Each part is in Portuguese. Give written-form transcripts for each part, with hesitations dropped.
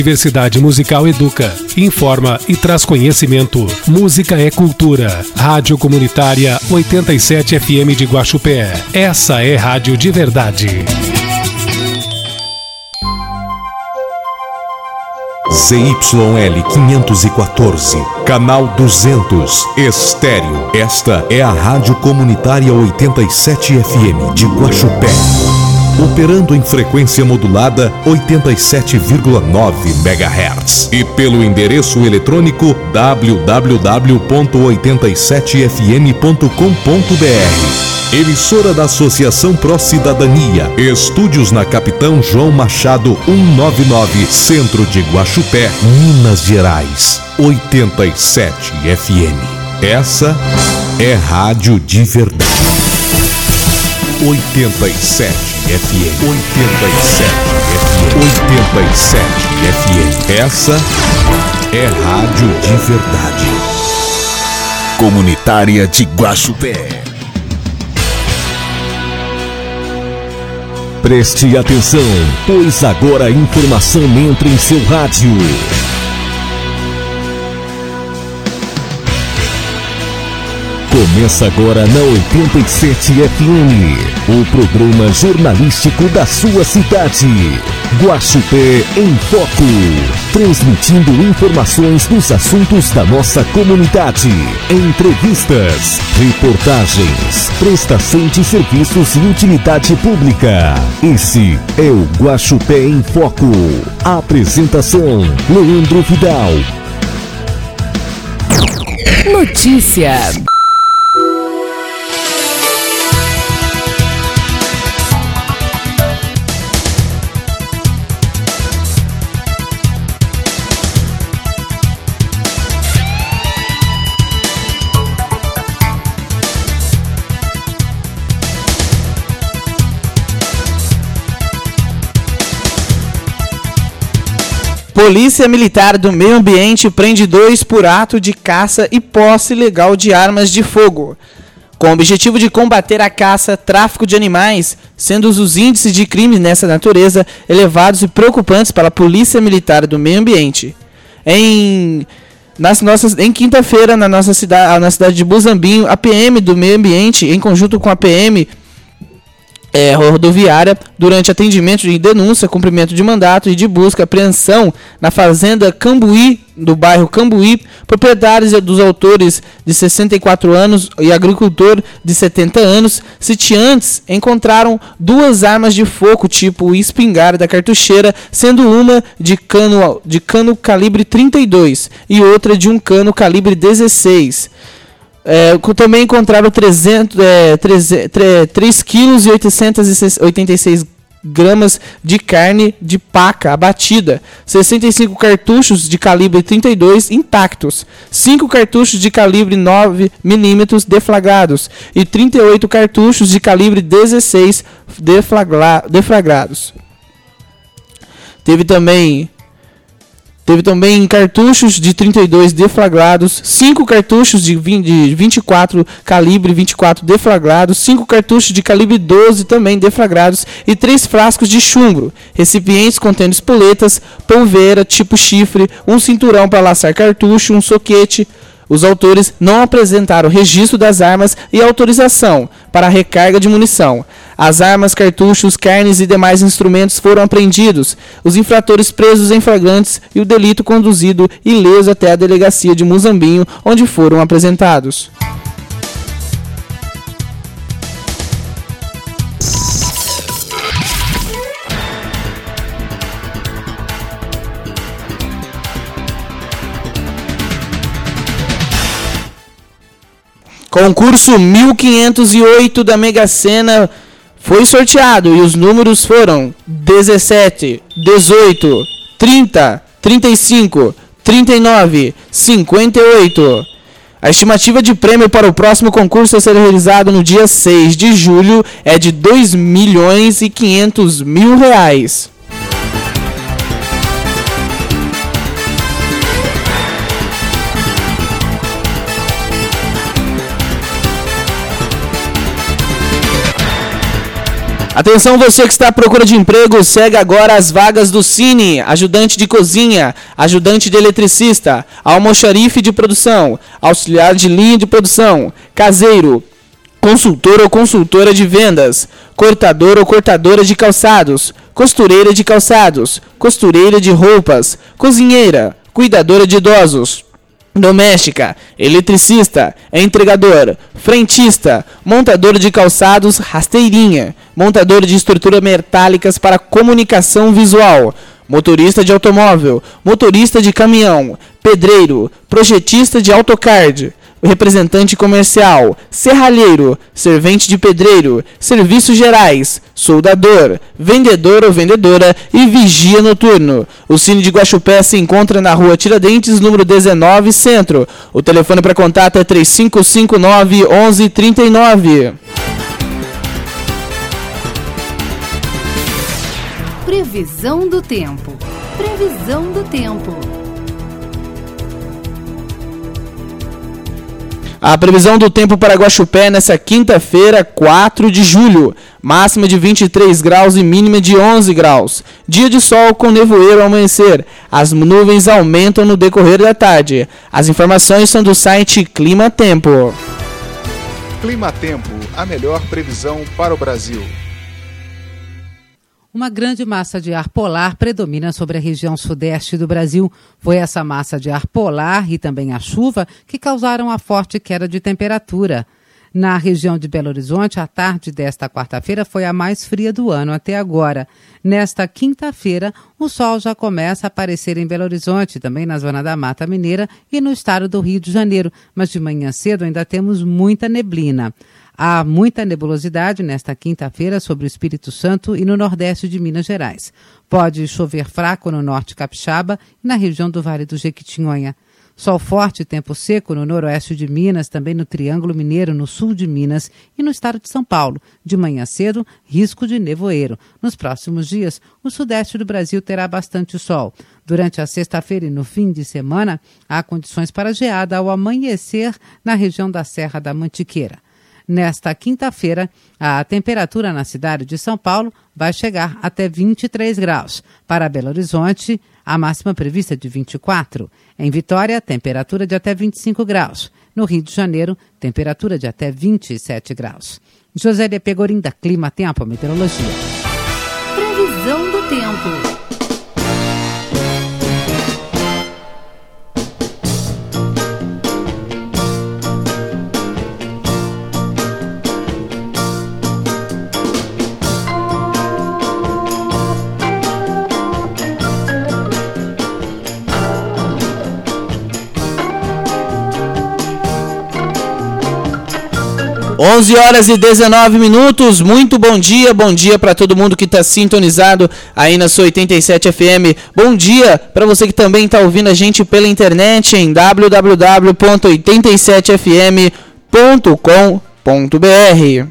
Diversidade Musical educa, informa e traz conhecimento. Música é cultura. Rádio Comunitária 87 FM de Guaxupé. Essa é rádio de verdade. ZYL 514, canal 200, estéreo. Esta é a Rádio Comunitária 87 FM de Guaxupé. Operando em frequência modulada 87,9 MHz. E pelo endereço eletrônico www.87fm.com.br. Emissora da Associação Pró Cidadania. Estúdios na Capitão João Machado 199, Centro de Guaxupé, Minas Gerais. 87 FM. Essa é rádio de verdade. 87 FM. 87 FM. 87 FM. Essa é rádio de verdade. Comunitária de Guaxupé. Preste atenção, pois agora a informação entra em seu rádio. Começa agora na 87 FM, o programa jornalístico da sua cidade. Guaxupé em Foco, transmitindo informações dos assuntos da nossa comunidade, entrevistas, reportagens, prestação de serviços e utilidade pública. Esse é o Guaxupé em Foco. Apresentação: Leandro Vidal. Notícia. Polícia Militar do Meio Ambiente prende 2 por ato de caça e posse ilegal de armas de fogo. Com o objetivo de combater a caça, tráfico de animais, sendo os índices de crimes nessa natureza elevados e preocupantes para a Polícia Militar do Meio Ambiente. Em quinta-feira, na cidade de Muzambinho, a PM do Meio Ambiente, em conjunto com a PM rodoviária, durante atendimento de denúncia, cumprimento de mandato e de busca e apreensão na fazenda Cambuí, do bairro Cambuí, propriedades dos autores de 64 anos e agricultor de 70 anos, sitiantes encontraram 2 armas de fogo tipo espingarda cartucheira, sendo uma de cano calibre 32 e outra de um cano calibre 16. Também encontraram 3,886 kg de carne de paca abatida, 65 cartuchos de calibre 32 intactos, 5 cartuchos de calibre 9 mm deflagrados e 38 cartuchos de calibre 16 deflagrados. Teve também cartuchos de 32 deflagrados, 5 cartuchos de 24 calibre 24 deflagrados, 5 cartuchos de calibre 12 também deflagrados e 3 frascos de chumbo, recipientes contendo espoletas, polveira tipo chifre, um cinturão para laçar cartucho, um soquete. Os autores não apresentaram registro das armas e autorização para a recarga de munição. As armas, cartuchos, carnes e demais instrumentos foram apreendidos, os infratores presos em flagrantes e o delito conduzido ileso até a delegacia de Muzambinho, onde foram apresentados. Concurso 1508 da Mega Sena foi sorteado e os números foram 17, 18, 30, 35, 39, 58. A estimativa de prêmio para o próximo concurso a ser realizado no dia 6 de julho é de R$ 2.500.000. Atenção, você que está à procura de emprego, segue agora as vagas do Cine: ajudante de cozinha, ajudante de eletricista, almoxarife de produção, auxiliar de linha de produção, caseiro, consultor ou consultora de vendas, cortador ou cortadora de calçados, costureira de calçados, costureira de roupas, cozinheira, cuidadora de idosos, doméstica, eletricista, entregador, frentista, montador de calçados, rasteirinha, montador de estruturas metálicas para comunicação visual, motorista de automóvel, motorista de caminhão, pedreiro, projetista de AutoCAD, representante comercial, serralheiro, servente de pedreiro, serviços gerais, soldador, vendedor ou vendedora e vigia noturno. O Cine de Guaxupé se encontra na rua Tiradentes, número 19, Centro. O telefone para contato é 3559-1139. Previsão do tempo. Previsão do tempo. A previsão do tempo para Guaxupé nessa quinta-feira, 4 de julho. Máxima de 23 graus e mínima de 11 graus. Dia de sol com nevoeiro ao amanhecer. As nuvens aumentam no decorrer da tarde. As informações são do site Clima Tempo. Clima Tempo, a melhor previsão para o Brasil. Uma grande massa de ar polar predomina sobre a região sudeste do Brasil. Foi essa massa de ar polar e também a chuva que causaram a forte queda de temperatura. Na região de Belo Horizonte, a tarde desta quarta-feira foi a mais fria do ano até agora. Nesta quinta-feira, o sol já começa a aparecer em Belo Horizonte, também na zona da Mata Mineira e no estado do Rio de Janeiro. Mas de manhã cedo ainda temos muita neblina. Há muita nebulosidade nesta quinta-feira sobre o Espírito Santo e no nordeste de Minas Gerais. Pode chover fraco no norte capixaba e na região do Vale do Jequitinhonha. Sol forte e tempo seco no noroeste de Minas, também no Triângulo Mineiro, no sul de Minas e no estado de São Paulo. De manhã cedo, risco de nevoeiro. Nos próximos dias, o sudeste do Brasil terá bastante sol. Durante a sexta-feira e no fim de semana, há condições para geada ao amanhecer na região da Serra da Mantiqueira. Nesta quinta-feira, a temperatura na cidade de São Paulo vai chegar até 23 graus. Para Belo Horizonte, a máxima prevista de 24. Em Vitória, temperatura de até 25 graus. No Rio de Janeiro, temperatura de até 27 graus. Josélia Pegorim, da Clima Tempo, Meteorologia. Previsão do tempo. 11 horas e 19 minutos, muito bom dia para todo mundo que está sintonizado aí na sua 87 FM. Bom dia para você que também está ouvindo a gente pela internet em www.87fm.com.br.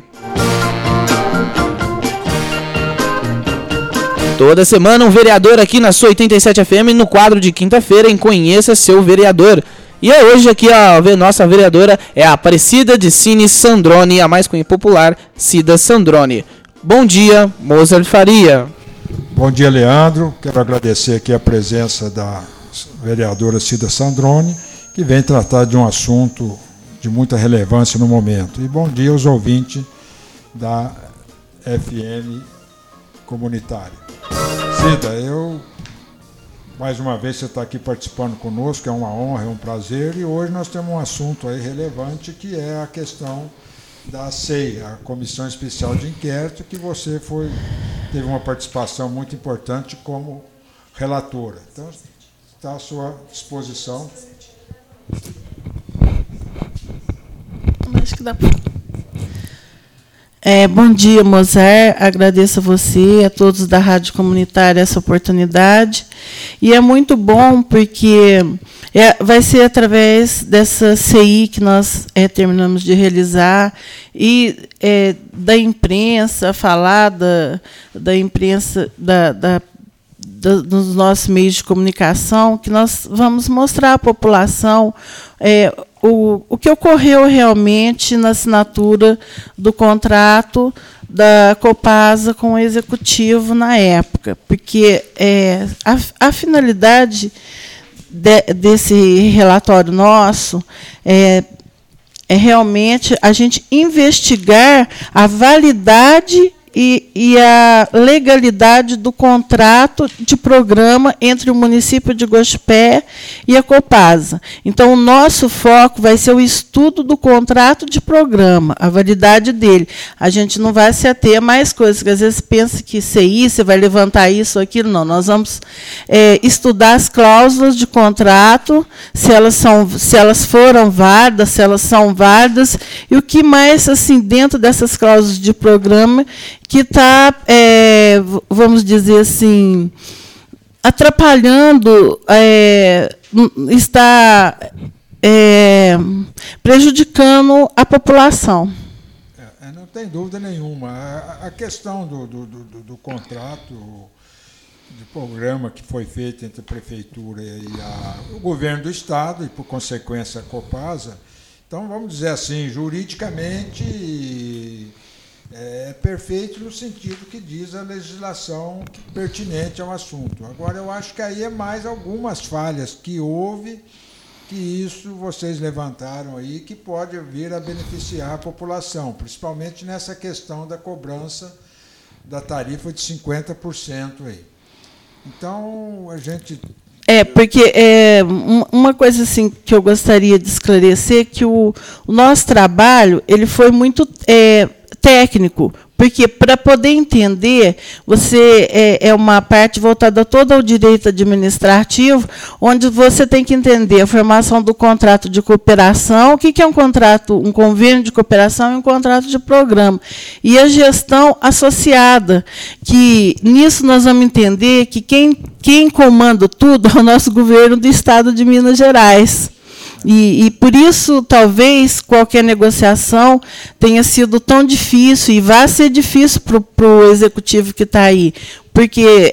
Toda semana um vereador aqui na sua 87 FM no quadro de quinta-feira em Conheça Seu Vereador. E hoje aqui a nossa vereadora é a Aparecida de Cine Sandrone, a mais popular Cida Sandrone. Bom dia, Mozart Faria. Bom dia, Leandro. Quero agradecer aqui a presença da vereadora Cida Sandrone, que vem tratar de um assunto de muita relevância no momento. E bom dia aos ouvintes da FM comunitária. Cida, mais uma vez você está aqui participando conosco, é uma honra, é um prazer, e hoje nós temos um assunto aí relevante, que é a questão da CEI, a Comissão Especial de Inquérito, que você teve uma participação muito importante como relatora. Então, está à sua disposição. Acho que dá para... Bom dia, Mozart. Agradeço a você, a todos da Rádio Comunitária, essa oportunidade. E é muito bom porque vai ser através dessa CI que nós terminamos de realizar e da imprensa, falar da imprensa, dos nossos meios de comunicação, que nós vamos mostrar à população o que ocorreu realmente na assinatura do contrato da Copasa com o Executivo na época, porque a finalidade desse relatório nosso é realmente a gente investigar a validade e a legalidade do contrato de programa entre o município de Guaxupé e a Copasa. Então, o nosso foco vai ser o estudo do contrato de programa, a validade dele. A gente não vai se ater a mais coisas, porque às vezes pensa que CI, você vai levantar isso ou aquilo. Não, nós vamos estudar as cláusulas de contrato, se elas foram válidas, se elas são válidas, e o que mais, assim, dentro dessas cláusulas de programa, que está, vamos dizer assim, atrapalhando, está prejudicando a população. Não tem dúvida nenhuma. A questão do contrato de programa que foi feito entre a Prefeitura e o Governo do Estado, e, por consequência, a Copasa, então, vamos dizer assim, juridicamente é perfeito no sentido que diz a legislação pertinente ao assunto. Agora, eu acho que aí é mais algumas falhas que houve, que isso vocês levantaram aí, que pode vir a beneficiar a população, principalmente nessa questão da cobrança da tarifa de 50% aí. Então, a gente... Porque uma coisa assim que eu gostaria de esclarecer, que o nosso trabalho ele foi muito técnico, porque para poder entender, você é uma parte voltada toda ao direito administrativo, onde você tem que entender a formação do contrato de cooperação, o que é um contrato, um convênio de cooperação e um contrato de programa, e a gestão associada, que nisso nós vamos entender que quem comanda tudo é o nosso governo do Estado de Minas Gerais. E por isso, talvez, qualquer negociação tenha sido tão difícil, e vai ser difícil para o executivo que está aí, porque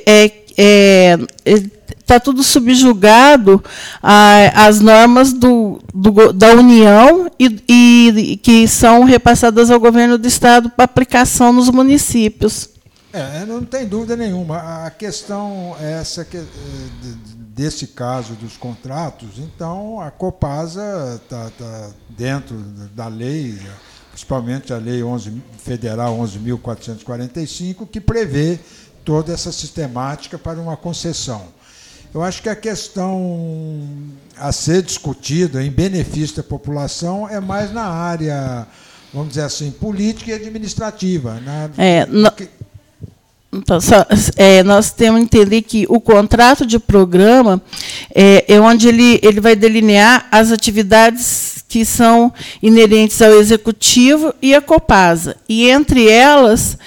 está tudo subjugado às normas da União e que são repassadas ao governo do Estado para aplicação nos municípios. Não tem dúvida nenhuma. A questão é essa desse caso dos contratos. Então, a Copasa está dentro da lei, principalmente a Lei Federal 11.445, que prevê toda essa sistemática para uma concessão. Eu acho que a questão a ser discutida em benefício da população é mais na área, vamos dizer assim, política e administrativa. Então, nós temos que entender que o contrato de programa é onde ele vai delinear as atividades que são inerentes ao Executivo e à Copasa. E, entre elas,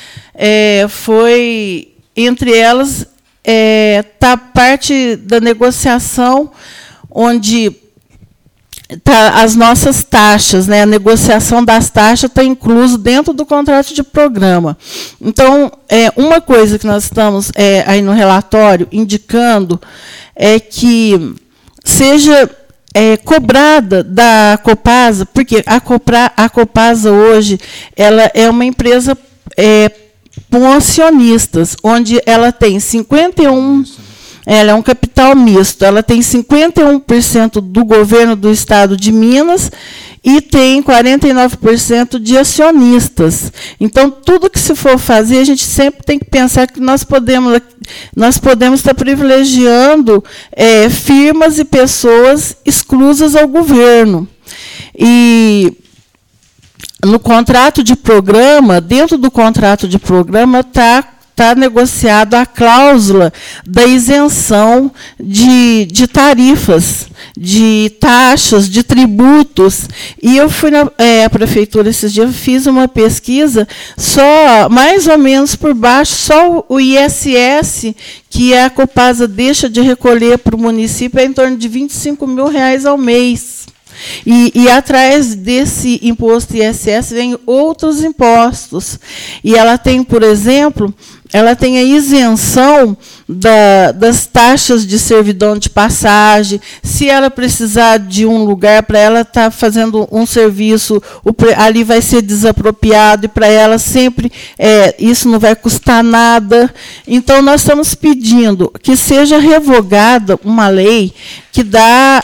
está parte da negociação onde as nossas taxas, né? A negociação das taxas está incluso dentro do contrato de programa. Então, uma coisa que nós estamos aí no relatório indicando é que seja cobrada da Copasa, porque a Copasa hoje ela é uma empresa com acionistas, onde ela tem 51%. Ela é um capital misto. Ela tem 51% do governo do Estado de Minas e tem 49% de acionistas. Então, tudo que se for fazer, a gente sempre tem que pensar que nós podemos estar privilegiando firmas e pessoas exclusas ao governo. E no contrato de programa, dentro do contrato de programa, está negociado a cláusula da isenção de tarifas, de taxas, de tributos. E eu fui na prefeitura esses dias, fiz uma pesquisa, só mais ou menos por baixo, só o ISS que a Copasa deixa de recolher para o município é em torno de R$25 mil ao mês. E atrás desse imposto ISS vem outros impostos. E ela tem, por exemplo, ela tem a isenção das taxas de servidão de passagem. Se ela precisar de um lugar para ela estar fazendo um serviço, ali vai ser desapropriado, e para ela sempre isso não vai custar nada. Então, nós estamos pedindo que seja revogada uma lei que dá...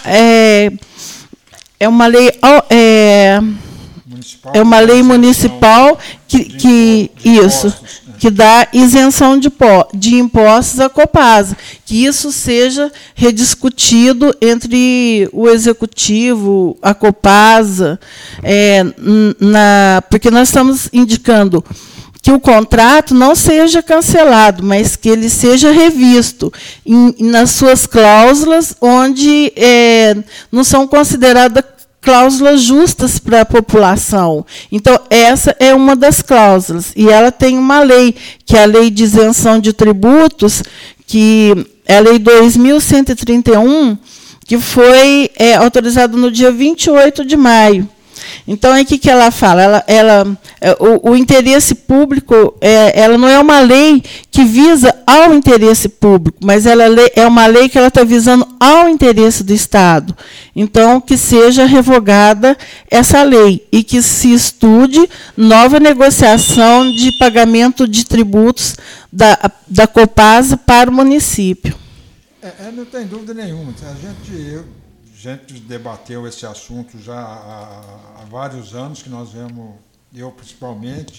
É uma lei municipal que dá isenção de impostos à Copasa, que isso seja rediscutido entre o Executivo, a Copasa, porque nós estamos indicando que o contrato não seja cancelado, mas que ele seja revisto nas suas cláusulas, onde não são consideradas cláusulas justas para a população. Então, essa é uma das cláusulas. E ela tem uma lei, que é a Lei de Isenção de Tributos, que é a Lei 2.131, que foi autorizada no dia 28 de maio. Então, aí o que ela fala? O interesse público, ela não é uma lei que visa ao interesse público, mas ela é uma lei que ela está visando ao interesse do Estado. Então, que seja revogada essa lei e que se estude nova negociação de pagamento de tributos da Copasa para o município. Não tem dúvida nenhuma. A gente debateu esse assunto já há vários anos, que nós vemos, eu principalmente,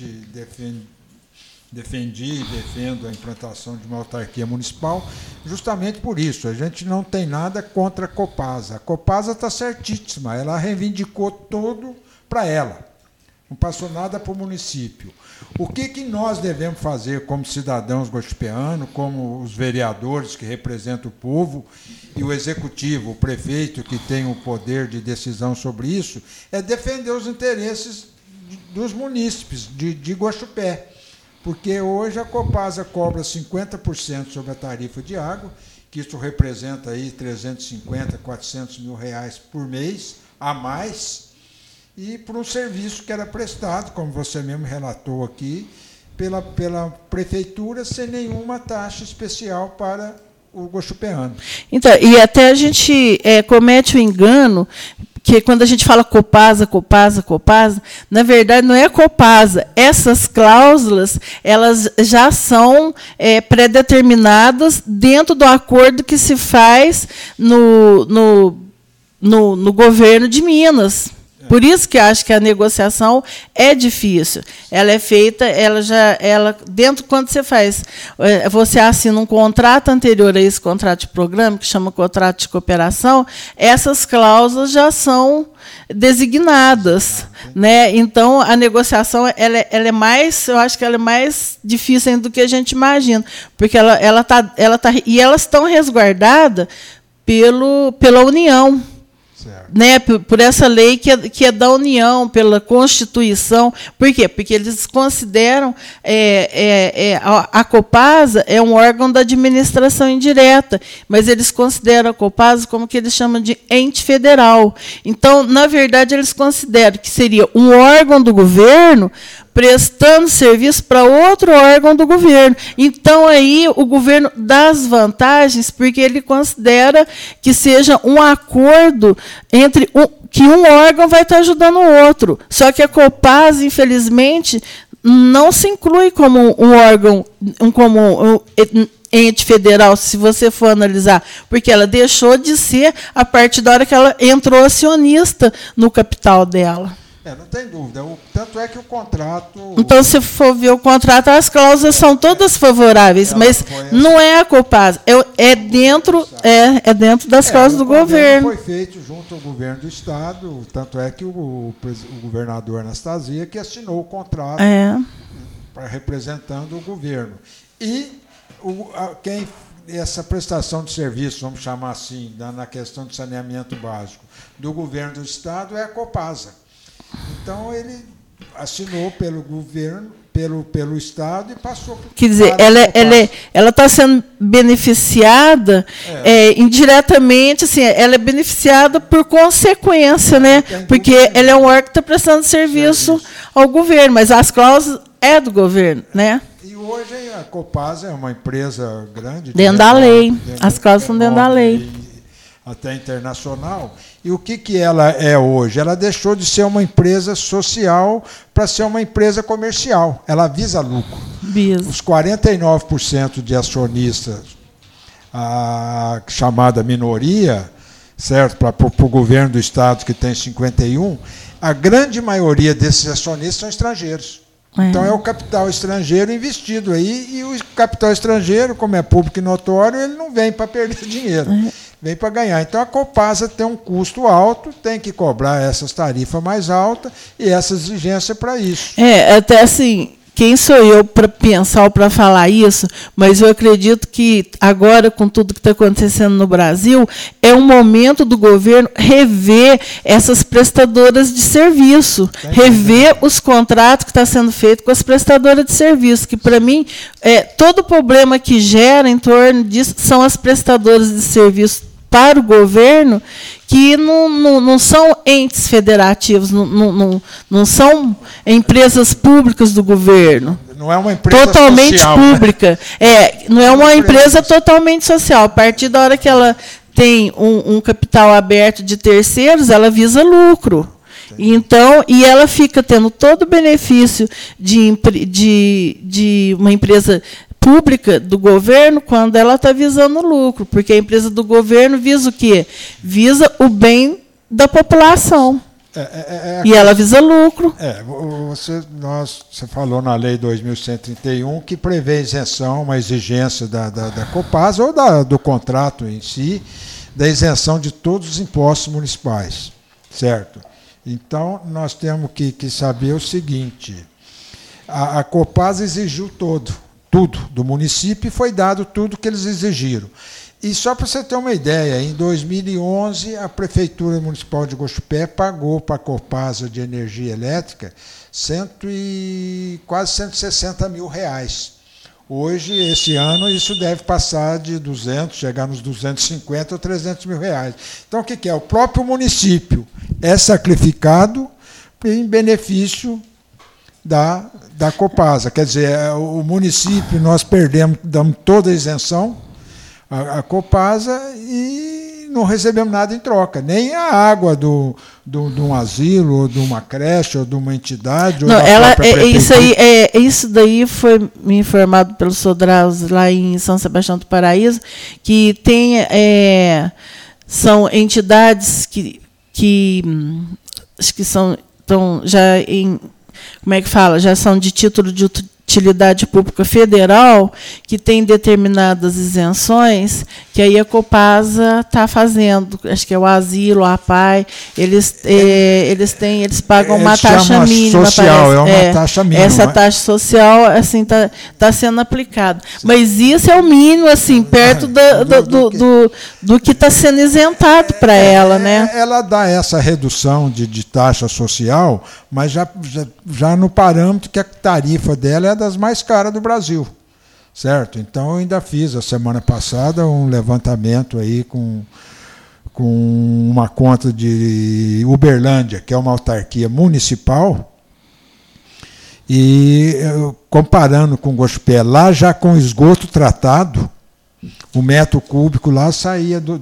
defendi e defendo a implantação de uma autarquia municipal, justamente por isso. A gente não tem nada contra a Copasa. A Copasa está certíssima, ela reivindicou tudo para ela. Não passou nada para o município. O que nós devemos fazer como cidadãos guaxupeanos, como os vereadores que representam o povo e o executivo, o prefeito que tem o poder de decisão sobre isso, é defender os interesses dos munícipes de Guaxupé. Porque hoje a Copasa cobra 50% sobre a tarifa de água, que isso representa aí 350, 400 mil reais por mês a mais, e por um serviço que era prestado, como você mesmo relatou aqui, pela prefeitura, sem nenhuma taxa especial para o guaxupeano. Então, e até a gente comete o engano, que quando a gente fala Copasa, na verdade não é Copasa. Essas cláusulas, elas já são pré-determinadas dentro do acordo que se faz no governo de Minas. Por isso que acho que a negociação é difícil. Ela é feita, dentro, quando você assina um contrato anterior a esse contrato de programa, que chama contrato de cooperação, essas cláusulas já são designadas, né? Então, a negociação ela é mais, eu acho que ela é mais difícil ainda do que a gente imagina, porque e elas estão resguardadas pela União. Né, por essa lei que é da União, pela Constituição. Por quê? Porque eles consideram a Copasa é um órgão da administração indireta, mas eles consideram a Copasa como que eles chamam de ente federal. Então, na verdade, eles consideram que seria um órgão do governo prestando serviço para outro órgão do governo. Então, aí, o governo dá as vantagens, porque ele considera que seja um acordo entre que um órgão vai estar ajudando o outro. Só que a Copasa, infelizmente, não se inclui como um órgão, como ente federal, se você for analisar, porque ela deixou de ser a partir da hora que ela entrou acionista no capital dela. Não tem dúvida. Tanto é que o contrato... Então, se for ver o contrato, as cláusulas são todas favoráveis, mas não é a Copasa. É dentro das cláusulas do governo. Foi feito junto ao governo do Estado, tanto é que o governador Anastasia que assinou o contrato representando o governo. E essa prestação de serviço, vamos chamar assim, na questão de saneamento básico, do governo do Estado é a Copasa. Então, ele assinou pelo governo, pelo Estado e passou por... Quer dizer, ela está sendo beneficiada indiretamente, assim, ela é beneficiada por consequência, né? Porque ela é um órgão que está prestando serviço ao governo, mas as cláusulas é do governo, né? E o hoje a Copasa é uma empresa grande. Dentro da lei. As causas são dentro da lei. Até internacional. E o que ela é hoje? Ela deixou de ser uma empresa social para ser uma empresa comercial. Ela visa lucro. Visa. Os 49% de acionistas, a chamada minoria, certo, para o governo do Estado, que tem 51%, a grande maioria desses acionistas são estrangeiros. Então é o capital estrangeiro investido aí, e o capital estrangeiro, como é público e notório, ele não vem para perder dinheiro, vem para ganhar. Então a Copasa tem um custo alto, tem que cobrar essas tarifas mais altas e essa exigência para isso. Até assim, quem sou eu para pensar ou para falar isso, mas eu acredito que agora, com tudo que está acontecendo no Brasil, é um momento do governo rever essas prestadoras de serviço, rever os contratos que está sendo feito com as prestadoras de serviço, que, para mim, todo o problema que gera em torno disso são as prestadoras de serviço para o governo, que não são entes federativos, não são empresas públicas do governo. Não é uma empresa totalmente social, pública. Né? Não é uma empresa totalmente social. A partir da hora que ela tem um capital aberto de terceiros, ela visa lucro. Então, e ela fica tendo todo o benefício de uma empresa pública do governo quando ela está visando lucro, porque a empresa do governo visa o quê? Visa o bem da população. E ela visa lucro. Você falou na Lei 2.131 que prevê isenção, uma exigência da Copasa ou do contrato em si, da isenção de todos os impostos municipais, certo? Então, nós temos que saber o seguinte, a Copasa exigiu tudo do município e foi dado tudo que eles exigiram. E só para você ter uma ideia, em 2011, a Prefeitura Municipal de Guaxupé pagou para a Copasa de Energia Elétrica quase 160 mil reais. Hoje, esse ano, isso deve passar de 200, chegar nos 250 ou 300 mil reais. Então, o que é? O próprio município é sacrificado em benefício da Copasa. Quer dizer, o município, nós damos toda a isenção à Copasa e não recebemos nada em troca, nem a água de um asilo, ou de uma creche, ou de uma entidade. Ou isso daí foi me informado pelo Sodraus lá em São Sebastião do Paraíso, que tem são entidades que acho que são já em, como é que fala, já são de título de utilidade pública federal, que tem determinadas isenções, que aí a Copasa está fazendo, acho que é o asilo, a APAI, eles pagam uma taxa mínima. Social, uma taxa mínima. Essa taxa social assim tá sendo aplicada. Mas isso é o mínimo, assim, perto do que está sendo isentado para ela, né? Ela dá essa redução de taxa social, mas já no parâmetro que a tarifa dela é das mais caras do Brasil, certo? Então, eu ainda fiz, a semana passada, um levantamento aí com uma conta de Uberlândia, que é uma autarquia municipal, e comparando com Guaxupé, lá já com esgoto tratado, o metro cúbico lá saía R$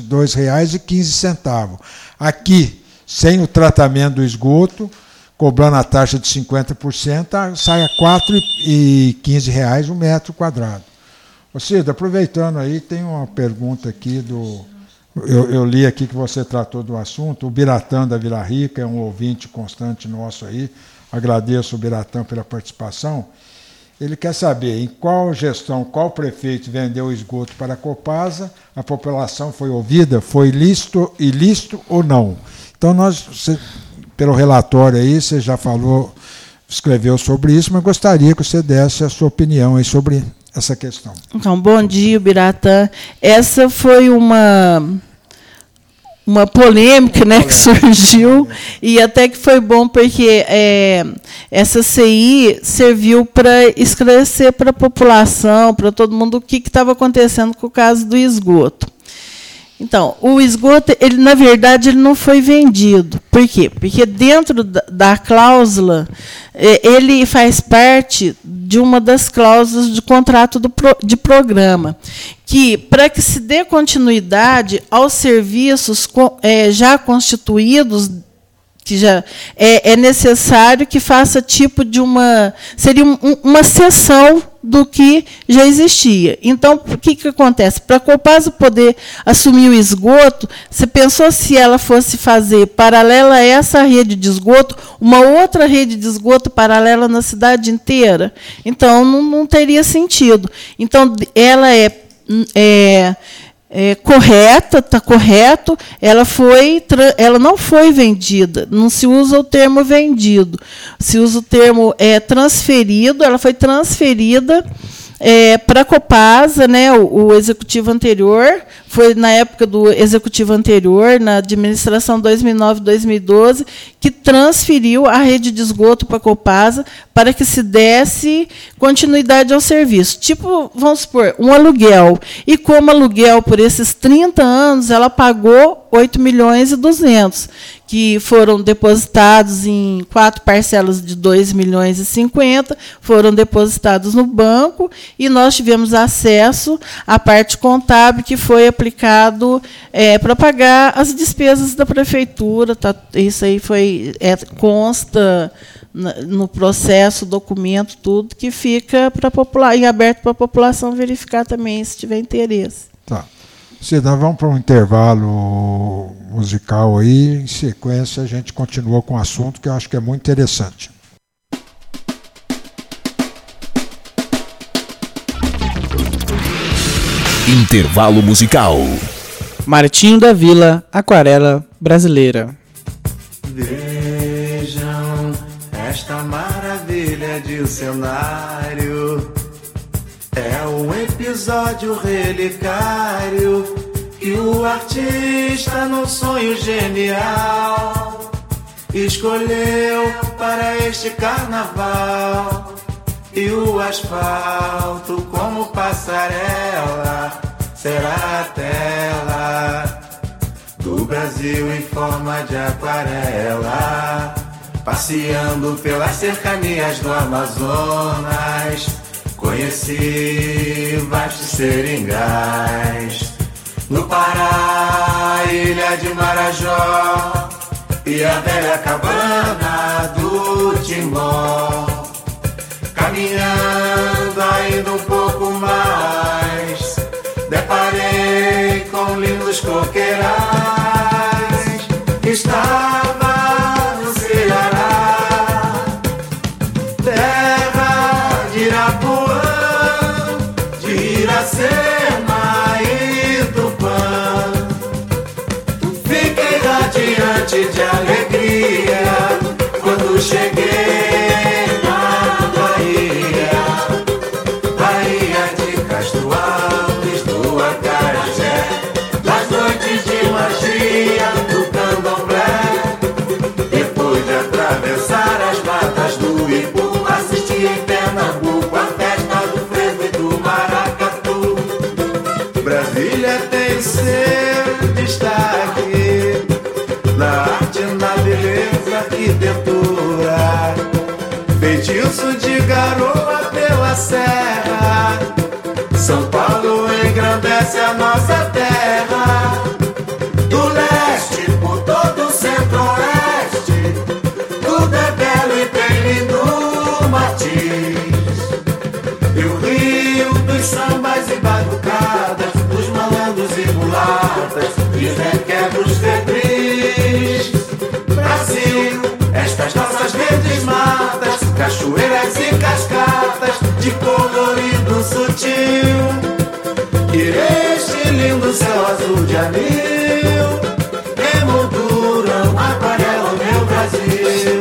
2,15. Aqui, sem o tratamento do esgoto, cobrando a taxa de 50%, sai a R$ 4,15 o metro quadrado. Ô Cida, aproveitando aí, tem uma pergunta aqui eu li aqui que você tratou do assunto, o Biratã da Vila Rica é um ouvinte constante nosso aí, agradeço o Biratã pela participação. Ele quer saber em qual gestão, qual prefeito vendeu o esgoto para a Copasa, a população foi ouvida, foi ilícito ou não? Então, pelo relatório aí, você já escreveu sobre isso, mas gostaria que você desse a sua opinião aí sobre essa questão. Então, bom dia, Biratã. Essa foi uma polêmica, né, que surgiu, e até que foi bom, porque essa CI serviu para esclarecer para a população, para todo mundo, o que estava acontecendo com o caso do esgoto. Então, o esgoto, ele, na verdade, ele não foi vendido. Por quê? Porque dentro da cláusula, ele faz parte de uma das cláusulas de contrato de programa, que, para que se dê continuidade aos serviços já constituídos, que já é necessário que faça tipo de seria uma cessão do que já existia. Então, o que acontece? Para a Copasa poder assumir o esgoto, você pensou se ela fosse fazer, paralela a essa rede de esgoto, uma outra rede de esgoto paralela na cidade inteira? Então, não teria sentido. Então, ela correta, está correto, ela não foi vendida, não se usa o termo vendido, se usa o termo transferido, ela foi transferida para a Copasa, né, o executivo anterior, foi na época do executivo anterior, na administração 2009-2012, que transferiu a rede de esgoto para a Copasa para que se desse continuidade ao serviço. Tipo, vamos supor, um aluguel. E como aluguel por esses 30 anos, ela pagou 8.200.000, que foram depositados em 4 parcelas de 2.050.000, foram depositados no banco, e nós tivemos acesso à parte contábil que foi aplicado para pagar as despesas da prefeitura. Tá, isso aí consta no processo, documento, tudo, que fica em aberto para a população verificar também, se tiver interesse. Tá. Nós vamos para um intervalo musical aí, em sequência a gente continua com o assunto que eu acho que é muito interessante. Intervalo musical. Martinho da Vila, Aquarela Brasileira. Vejam esta maravilha de cenário. É um episódio relicário que o artista, num sonho genial, escolheu para este carnaval. E o asfalto como passarela será a tela do Brasil em forma de aquarela, passeando pelas cercanias do Amazonas. Conheci vastos seringais, no Pará, ilha de Marajó e a velha cabana do Timor. Caminhando ainda um pouco mais, deparei com lindos coqueirais. Estava no Ceará, terra de Irapuã, de Iracema e Tupã. Fiquei radiante de alegria quando cheguei do candomblé. Depois de atravessar as matas do Ipu, assisti em Pernambuco a festa do frevo e do maracatu. Brasília tem seu destaque na arte, na beleza, arquitetura, feitiço de garoa pela serra. São Paulo engrandece a nossa terra, do leste por todo o centro-oeste. Tudo é belo e tem lindo matiz. E o rio dos sambas e batucadas, dos malandros e mulatas e requebros febris. Brasil, estas nossas verdes matas, cachoeiras e cascatas de colorido sutil. E este lindo céu azul de anil emolduram, aquarela, meu Brasil.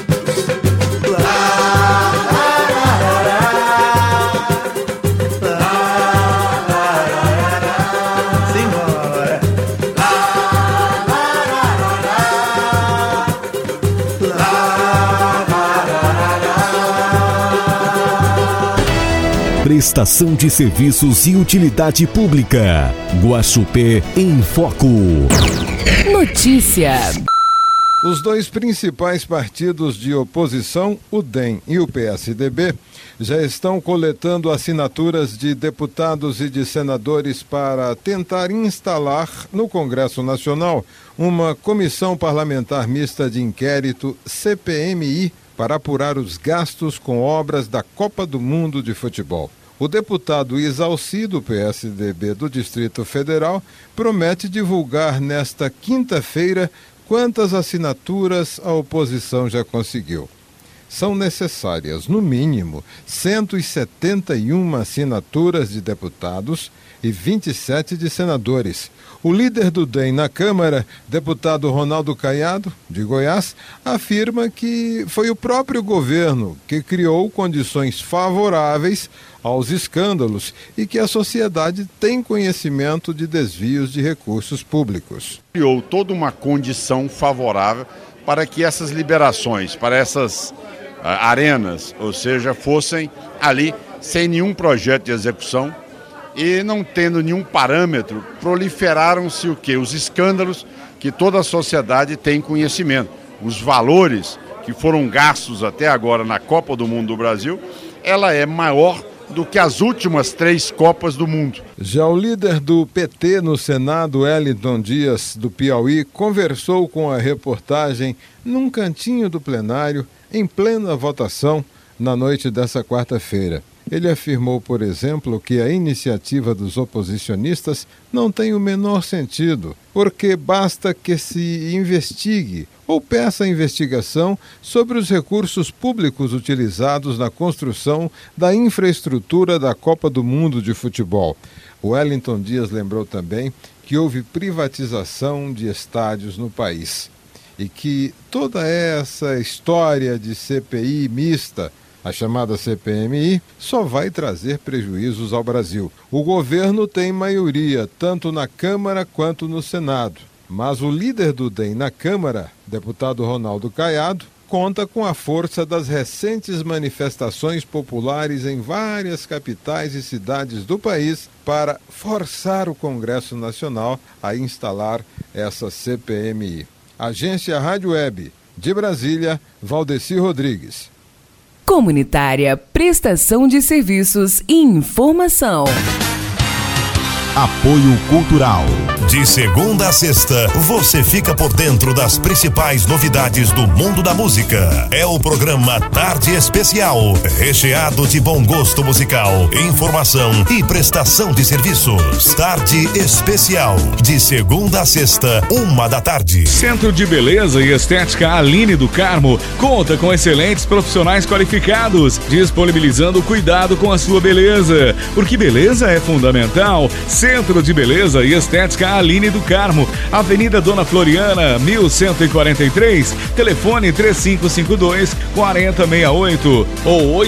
Simbora. prestação de serviços e utilidade pública. Guaxupé em Foco. Notícia. Os dois principais partidos de oposição, o DEM e o PSDB, já estão coletando assinaturas de deputados e de senadores para tentar instalar no Congresso Nacional uma comissão parlamentar mista de inquérito, CPMI, para apurar os gastos com obras da Copa do Mundo de Futebol. O deputado Isalci, do PSDB do Distrito Federal, promete divulgar nesta quinta-feira quantas assinaturas a oposição já conseguiu. São necessárias, no mínimo, 171 assinaturas de deputados e 27 de senadores. O líder do DEM na Câmara, deputado Ronaldo Caiado, de Goiás, afirma que foi o próprio governo que criou condições favoráveis aos escândalos e que a sociedade tem conhecimento de desvios de recursos públicos. Criou toda uma condição favorável para que essas liberações, para essas arenas, ou seja, fossem ali sem nenhum projeto de execução e não tendo nenhum parâmetro, proliferaram-se o quê? Os escândalos que toda a sociedade tem conhecimento. Os valores que foram gastos até agora na Copa do Mundo do Brasil, ela é maior do que as últimas 3 Copas do Mundo. Já o líder do PT no Senado, Wellington Dias, do Piauí, conversou com a reportagem num cantinho do plenário, em plena votação, na noite dessa quarta-feira. Ele afirmou, por exemplo, que a iniciativa dos oposicionistas não tem o menor sentido, porque basta que se investigue ou peça investigação sobre os recursos públicos utilizados na construção da infraestrutura da Copa do Mundo de Futebol. Wellington Dias lembrou também que houve privatização de estádios no país e que toda essa história de CPI mista, a chamada CPMI, só vai trazer prejuízos ao Brasil. O governo tem maioria, tanto na Câmara quanto no Senado. Mas o líder do DEM na Câmara, deputado Ronaldo Caiado, conta com a força das recentes manifestações populares em várias capitais e cidades do país para forçar o Congresso Nacional a instalar essa CPMI. Agência Rádio Web, de Brasília, Valdeci Rodrigues. Comunitária, prestação de serviços e informação. Apoio Cultural. De segunda a sexta, você fica por dentro das principais novidades do mundo da música. É o programa Tarde Especial, recheado de bom gosto musical, informação e prestação de serviços. Tarde Especial, de segunda a sexta, 13h. Centro de Beleza e Estética Aline do Carmo conta com excelentes profissionais qualificados, disponibilizando cuidado com a sua beleza, porque beleza é fundamental. Centro de Beleza e Estética Aline do Carmo, Avenida Dona Floriana, 1143, telefone 3552-4068 ou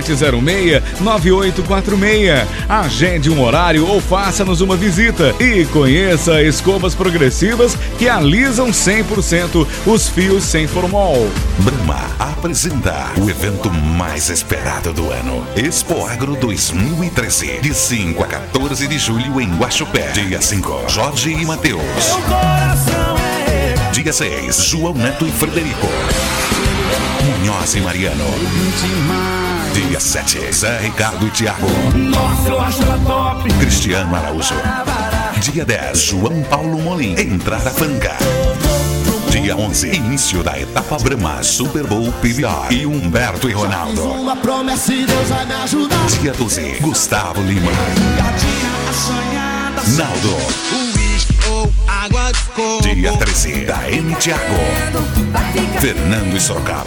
8706-9846. Agende um horário ou faça-nos uma visita e conheça escovas progressivas que alisam 100% os fios sem formol. Brahma apresenta o evento mais esperado do ano, Expo Agro 2013, de 5 a 14 de julho em Guaxupé. Dia 5, Jorge e Matheus. Dia 6, João Neto e Frederico. Munhoz e Mariano. Dia 7, Zé Ricardo e Thiago. Cristiano Araújo. Dia 10, João Paulo Molim. Entrada franca. Dia 11, início da etapa Brahma Super Bowl PBR e Humberto e Ronaldo. Dia 12, Gustavo Lima. Naldo. Dia 13, Daene Thiago. Fernando e Sorocaba.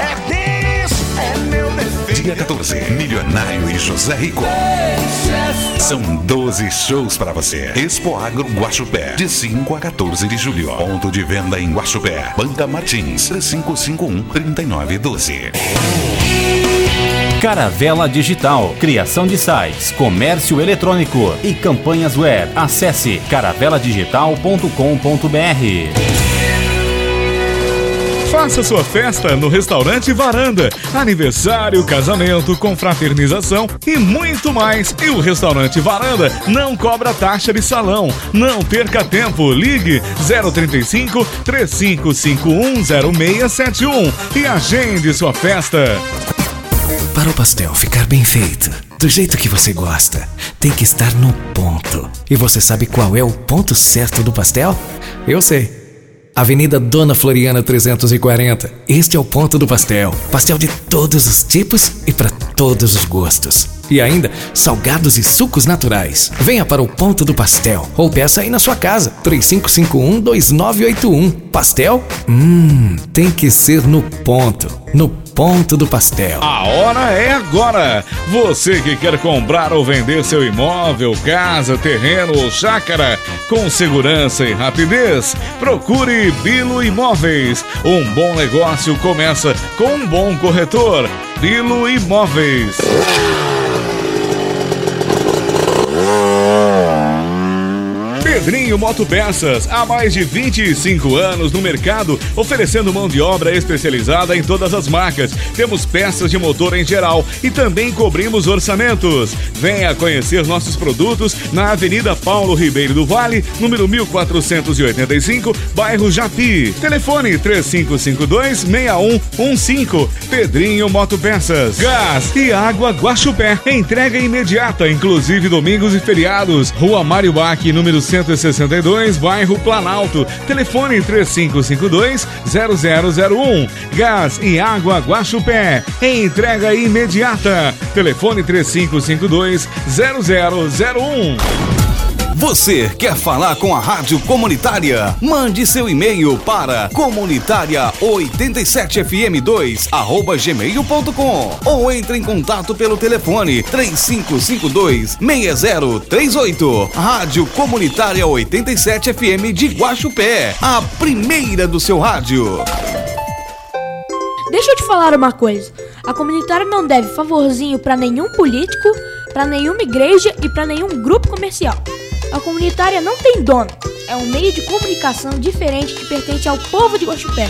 Dia 14, Milionário e José Rico. São 12 shows para você. Expo Agro Guaxupé, de 5 a 14 de julho. Ponto de venda em Guaxupé. Banca Martins, 3551-3912. Caravela Digital, criação de sites, comércio eletrônico e campanhas web. Acesse caraveladigital.com.br. Faça sua festa no restaurante Varanda. Aniversário, casamento, confraternização e muito mais. E o restaurante Varanda não cobra taxa de salão. Não perca tempo. Ligue 035 3551 0671 e agende sua festa. Para o pastel ficar bem feito, do jeito que você gosta, tem que estar no ponto. E você sabe qual é o ponto certo do pastel? Eu sei. Avenida Dona Floriana 340. Este é o ponto do pastel. Pastel de todos os tipos e para todos os gostos. E ainda, salgados e sucos naturais. Venha para o ponto do pastel ou peça aí na sua casa. 3551-2981. Pastel? Tem que ser no ponto. No ponto do pastel. A hora é agora! Você que quer comprar ou vender seu imóvel, casa, terreno ou chácara com segurança e rapidez, procure Bilo Imóveis. Um bom negócio começa com um bom corretor. Bilo Imóveis. Pedrinho Motopeças, há mais de 25 anos no mercado, oferecendo mão de obra especializada em todas as marcas. Temos peças de motor em geral e também cobrimos orçamentos. Venha conhecer nossos produtos na Avenida Paulo Ribeiro do Vale, número 1485, bairro Japi. Telefone 3552-6115. Pedrinho Motopeças. Gás e água Guaxupé. Entrega imediata, inclusive domingos e feriados. Rua Mário Bach, número 162, bairro Planalto. Telefone 3552-0001. Gás e água Guaxupé. Entrega imediata. Telefone 3552-0001. Você quer falar com a Rádio Comunitária? Mande seu e-mail para comunitaria87fm2@gmail.com ou entre em contato pelo telefone 3552-6038. Rádio Comunitária 87 FM de Guaxupé, a primeira do seu rádio. Deixa eu te falar uma coisa. A Comunitária não deve favorzinho para nenhum político, para nenhuma igreja e para nenhum grupo comercial. A Comunitária não tem dono. É um meio de comunicação diferente que pertence ao povo de Guaxupé.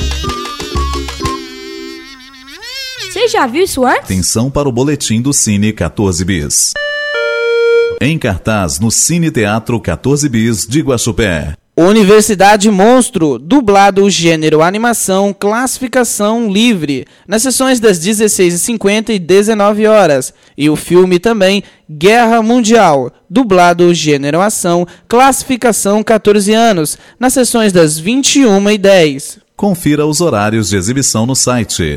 Você já viu isso antes? Atenção para o boletim do Cine 14 Bis. Em cartaz no Cine Teatro 14 Bis de Guaxupé. Universidade Monstro, dublado gênero animação, classificação livre, nas sessões das 16h50 e 19 horas. E o filme também, Guerra Mundial, dublado gênero ação, classificação 14 anos, nas sessões das 21h10. Confira os horários de exibição no site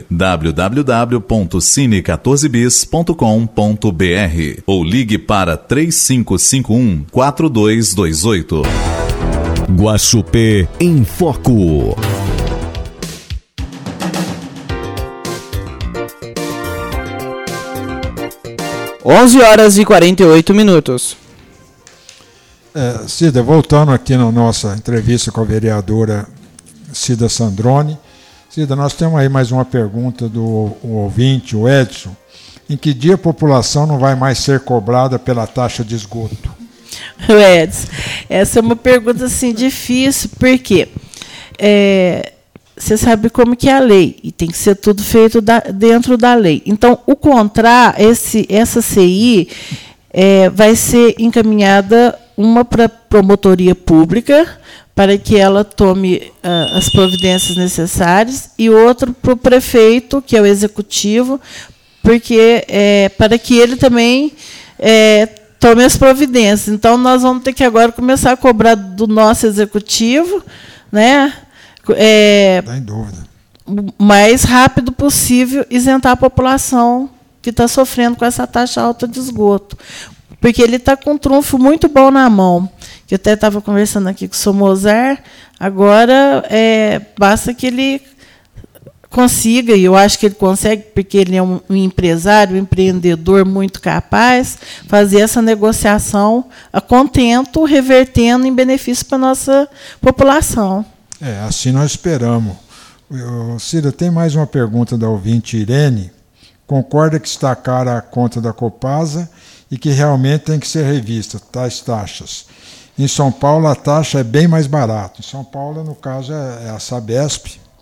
www.cine14bis.com.br ou ligue para 3551-4228. Guaxupé em Foco. Onze horas e 48 minutos. Cida, voltando aqui na nossa entrevista com a vereadora Cida Sandrone. Cida, nós temos aí mais uma pergunta do ouvinte, o Edson. Em que dia a população não vai mais ser cobrada pela taxa de esgoto? Edson, essa é uma pergunta assim difícil, porque você sabe como que é a lei e tem que ser tudo feito dentro da lei. Então, o essa CI vai ser encaminhada uma para a promotoria pública para que ela tome as providências necessárias e outra para o prefeito, que é o executivo, porque para que ele também tome as providências. Então, nós vamos ter que agora começar a cobrar do nosso executivo, né? Sem dúvida. O mais rápido possível, isentar a população que está sofrendo com essa taxa alta de esgoto. Porque ele está com um trunfo muito bom na mão. Que eu até estava conversando aqui com o Somozar. Agora, basta que ele consiga, e eu acho que ele consegue, porque ele é um empresário, um empreendedor muito capaz, fazer essa negociação a contento, revertendo em benefício para a nossa população. Assim nós esperamos. Cida, tem mais uma pergunta da ouvinte Irene. Concorda que está cara a conta da Copasa e que realmente tem que ser revista tais taxas? Em São Paulo a taxa é bem mais barata. Em São Paulo, no caso, é a Sabesp,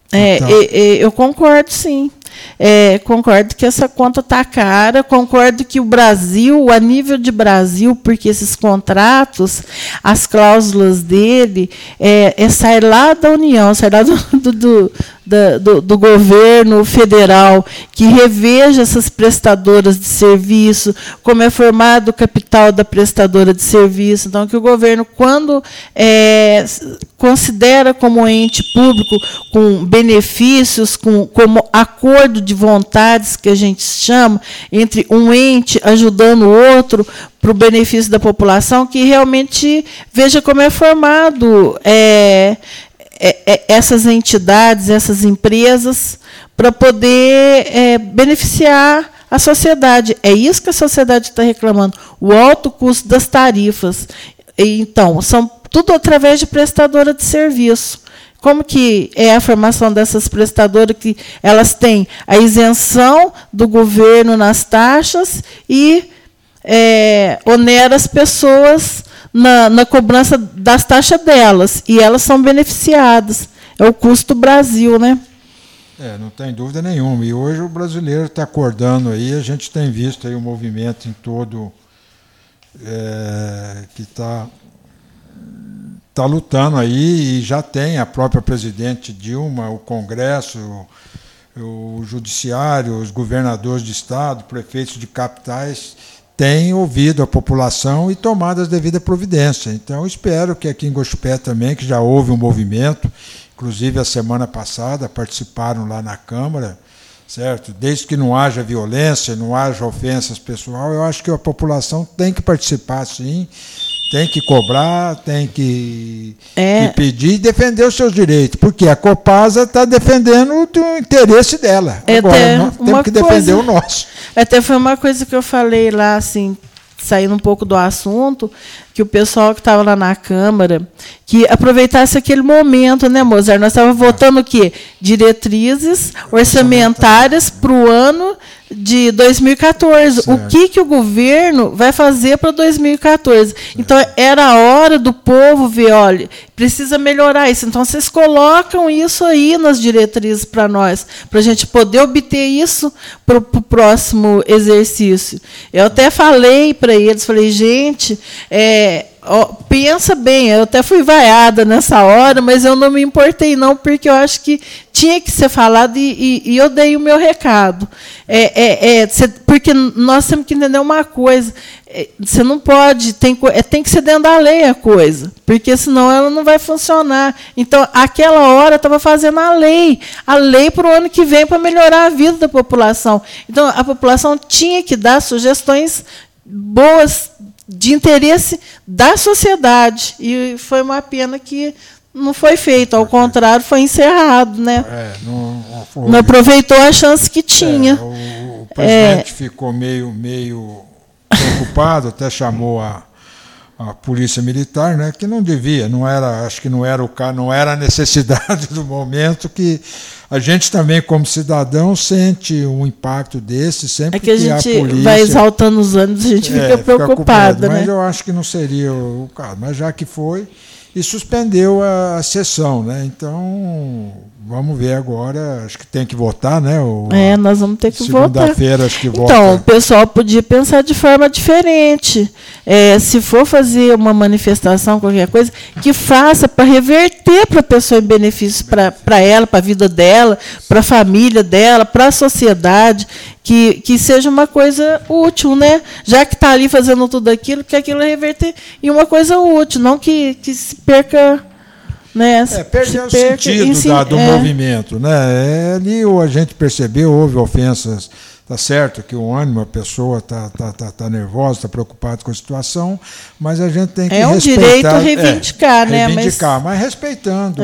Então... Eu concordo, sim. Concordo que essa conta está cara, concordo que o Brasil, a nível de Brasil, porque esses contratos, as cláusulas dele, sai lá da União, sai lá do governo federal, que reveja essas prestadoras de serviço, como é formado o capital da prestadora de serviço. Então, que o governo, quando considera como ente público, com benefícios, como acordo de vontades, que a gente chama, entre um ente ajudando o outro para o benefício da população, que realmente veja como é formado essas entidades, essas empresas, para poder beneficiar a sociedade. É isso que a sociedade está reclamando, o alto custo das tarifas. Então, são tudo através de prestadora de serviço. Como que é a formação dessas prestadoras, que elas têm a isenção do governo nas taxas e onera as pessoas na cobrança das taxas delas, e elas são beneficiadas. É o custo Brasil, né? Não tem dúvida nenhuma. E hoje o brasileiro está acordando aí, a gente tem visto aí o movimento em todo que está lutando aí, e já tem a própria presidente Dilma, o Congresso, o Judiciário, os governadores de estado, prefeitos de capitais, têm ouvido a população e tomado as devidas providências. Então, eu espero que aqui em Guaxupé também, que já houve um movimento, inclusive a semana passada participaram lá na Câmara, certo? Desde que não haja violência, não haja ofensas pessoal, eu acho que a população tem que participar, sim, tem que cobrar, tem que pedir e defender os seus direitos, porque a Copasa está defendendo o interesse dela. Agora, nós temos que defender o nosso. Até foi uma coisa que eu falei lá, assim, saindo um pouco do assunto, que o pessoal que estava lá na Câmara, que aproveitasse aquele momento, né, Mozart? Nós estávamos votando o quê? Diretrizes orçamentárias para o ano de 2014. Certo. O que o governo vai fazer para 2014? Então, era a hora do povo ver, olha, precisa melhorar isso. Então, vocês colocam isso aí nas diretrizes para nós, para a gente poder obter isso para o próximo exercício. Eu até falei para eles, falei, gente, pensa bem, eu até fui vaiada nessa hora, mas eu não me importei não, porque eu acho que tinha que ser falado e eu dei o meu recado. Porque nós temos que entender uma coisa, você não pode, tem que ser dentro da lei a coisa, porque senão ela não vai funcionar. Então, aquela hora estava fazendo a lei para o ano que vem, para melhorar a vida da população. Então, a população tinha que dar sugestões boas, de interesse da sociedade, e foi uma pena que não foi feito, ao contrário, foi encerrado, né? Não aproveitou a chance que tinha. O presidente ficou meio preocupado, até chamou a polícia militar, né? Que não devia, acho que não era a necessidade do momento, que a gente também, como cidadão, sente um impacto desse sempre que a gente polícia vai exaltando os ânimos, a gente fica preocupada, né? Mas eu acho que não seria o caso. Mas já que foi, e suspendeu a sessão, né? Então, vamos ver agora, acho que tem que votar, né? Nós vamos ter que votar. Segunda-feira, acho que vota. Então, o pessoal podia pensar de forma diferente. Se for fazer uma manifestação, qualquer coisa, que faça para reverter para a pessoa em benefício para ela, para a vida dela, para a família dela, para a sociedade, que seja uma coisa útil, né? Já que está ali fazendo tudo aquilo, que aquilo reverter em uma coisa útil, não que se perca, né? Perdeu o sentido do movimento, né? Ali a gente percebeu, houve ofensas. Tá certo que o ânimo, a pessoa tá nervosa, está preocupada com a situação, mas a gente tem que respeitar. É um direito reivindicar, né? Mas respeitando